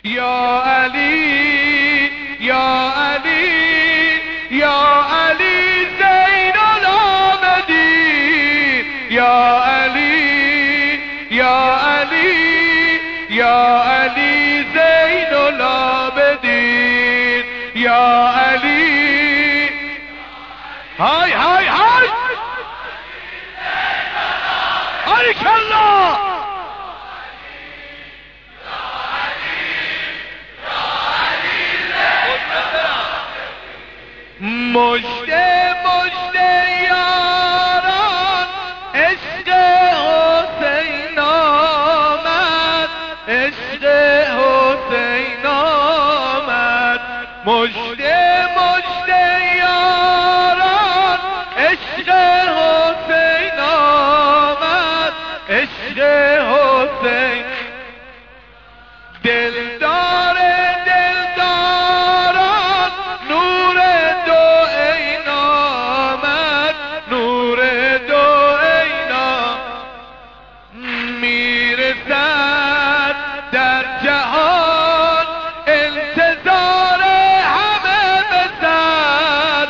یا علی یا علی یا علی زین العابدین یا علی یا علی یا علی زین العابدین یا علی های های های باریکالله مژده مژده یاران عشق حسین آمد عشق حسین آمد مژده مژده یاران عشق حسین آمد عشق حسین دلدار دلداران نور دو عین آمد نور دو عین میرسد در جهان انتظار همه بسد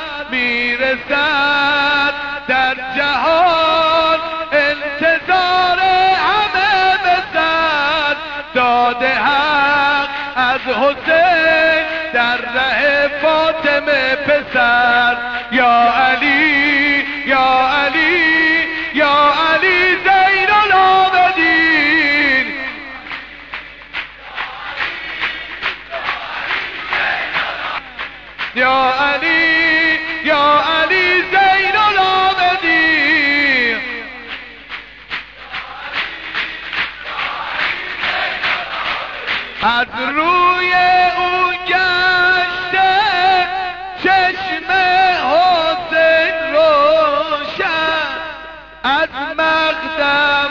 میرسد در جهان انتظار همه بسد داده حق از حسین در ره فاطمه پسر یا علی یا علی یا علی زین العابدین یا علی یا علی زین العابدین از روی او گشته چشم حسین روشن از مقدم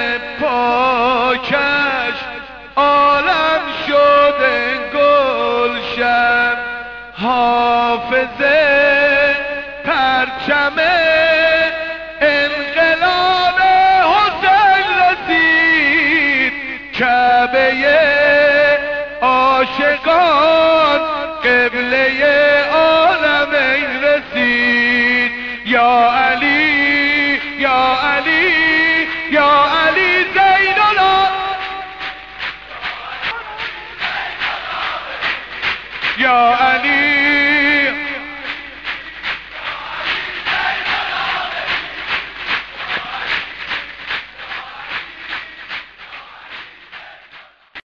پاکش عالم شده گلشن حافظ پرچم انقلاب حسین رسید کعبه عاشقان قبله عالمین رسید یا علی یا علی یا علی زین العابدین یا علی